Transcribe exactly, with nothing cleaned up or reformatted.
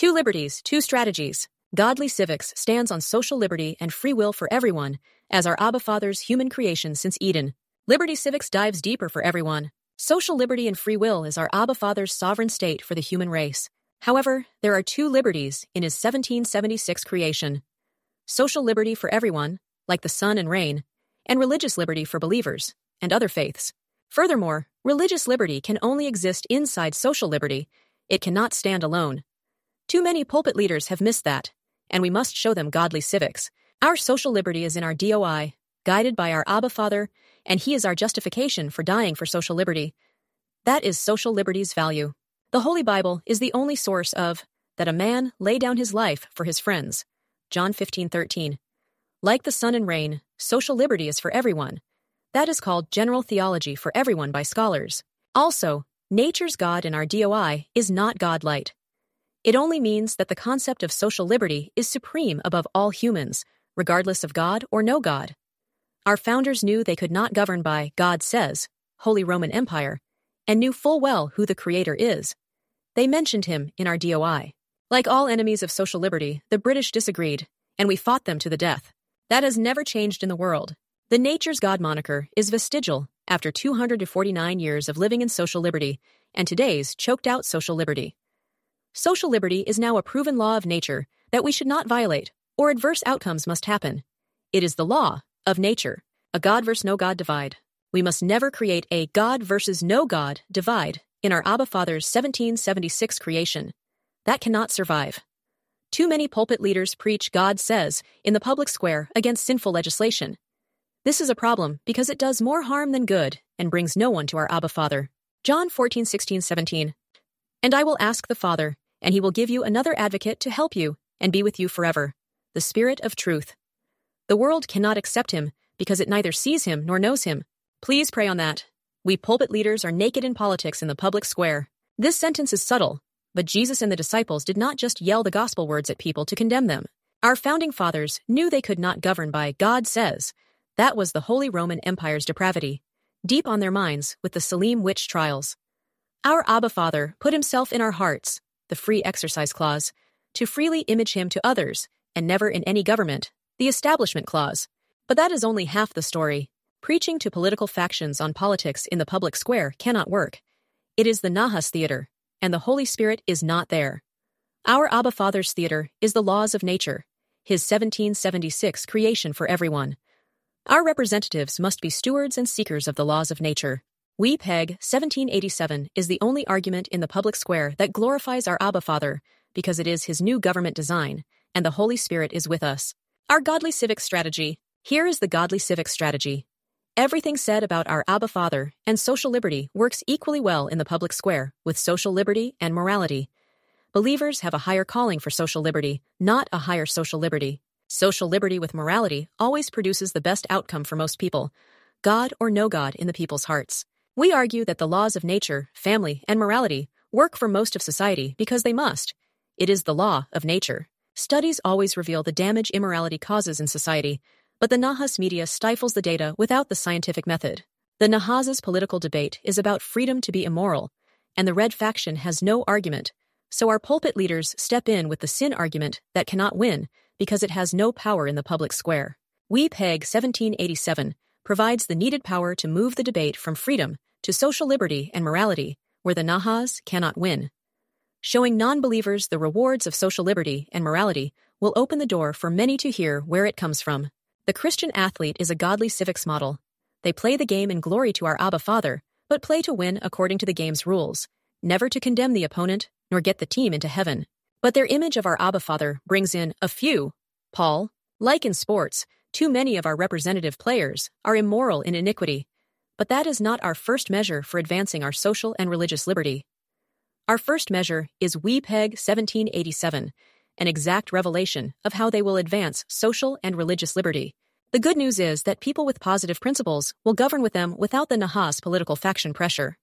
Two liberties, two strategies. Godly Civics stands on social liberty and free will for everyone as our Abba Father's human creation since Eden. Liberty Civics dives deeper for everyone. Social liberty and free will is our Abba Father's sovereign state for the human race. However, there are two liberties in his seventeen seventy-six creation. Social liberty for everyone, like the sun and rain, and religious liberty for believers and other faiths. Furthermore, religious liberty can only exist inside social liberty. It cannot stand alone. Too many pulpit leaders have missed that, and we must show them godly civics. Our social liberty is in our D O I, guided by our Abba Father, and he is our justification for dying for social liberty. That is social liberty's value. The Holy Bible is the only source of that a man lay down his life for his friends. John fifteen thirteen. Like the sun and rain, social liberty is for everyone. That is called general theology for everyone by scholars. Also, nature's God in our D O I is not God light. It only means that the concept of social liberty is supreme above all humans, regardless of God or no God. Our founders knew they could not govern by God says, Holy Roman Empire, and knew full well who the Creator is. They mentioned him in our D O I. Like all enemies of social liberty, the British disagreed, and we fought them to the death. That has never changed in the world. The Nature's God moniker is vestigial after two hundred forty-nine years of living in social liberty and today's choked-out social liberty. Social liberty is now a proven law of nature that we should not violate, or adverse outcomes must happen. It is the law of nature, a God versus no God divide. We must never create a God versus no God divide in our Abba Father's seventeen seventy-six creation. That cannot survive. Too many pulpit leaders preach God says in the public square against sinful legislation. This is a problem because it does more harm than good and brings no one to our Abba Father. John fourteen sixteen seventeen. And I will ask the Father, and he will give you another advocate to help you and be with you forever, the Spirit of truth. The world cannot accept him because it neither sees him nor knows him. Please pray on that. We pulpit leaders are naked in politics in the public square. This sentence is subtle, but Jesus and the disciples did not just yell the gospel words at people to condemn them. Our founding fathers knew they could not govern by God says. That was the Holy Roman Empire's depravity, deep on their minds with the Salem witch trials. Our Abba Father put himself in our hearts, the free exercise clause, to freely image him to others, and never in any government, the establishment clause. But that is only half the story. Preaching to political factions on politics in the public square cannot work. It is the Nahas theater, and the Holy Spirit is not there. Our Abba Father's theater is the laws of nature, his seventeen seventy-six creation for everyone. Our representatives must be stewards and seekers of the laws of nature. We Peg seventeen eighty-seven is the only argument in the public square that glorifies our Abba Father because it is his new government design, and the Holy Spirit is with us. Our godly civic strategy. Here is the godly civic strategy. Everything said about our Abba Father and social liberty works equally well in the public square with social liberty and morality. Believers have a higher calling for social liberty, not a higher social liberty. Social liberty with morality always produces the best outcome for most people, God or no God in the people's hearts. We argue that the laws of nature, family, and morality work for most of society because they must. It is the law of nature. Studies always reveal the damage immorality causes in society, but the Nahas media stifles the data without the scientific method. The Nahas' political debate is about freedom to be immoral, and the red faction has no argument, so our pulpit leaders step in with the sin argument that cannot win because it has no power in the public square. We Peg seventeen eighty-seven provides the needed power to move the debate from freedom to social liberty and morality, where the Nahas cannot win. Showing non-believers the rewards of social liberty and morality will open the door for many to hear where it comes from. The Christian athlete is a godly civics model. They play the game in glory to our Abba Father, but play to win according to the game's rules, never to condemn the opponent, nor get the team into heaven. But their image of our Abba Father brings in a few. Paul, like in sports, too many of our representative players are immoral in iniquity. But that is not our first measure for advancing our social and religious liberty. Our first measure is We Peg seventeen eighty-seven, an exact revelation of how they will advance social and religious liberty. The good news is that people with positive principles will govern with them without the Nahas political faction pressure.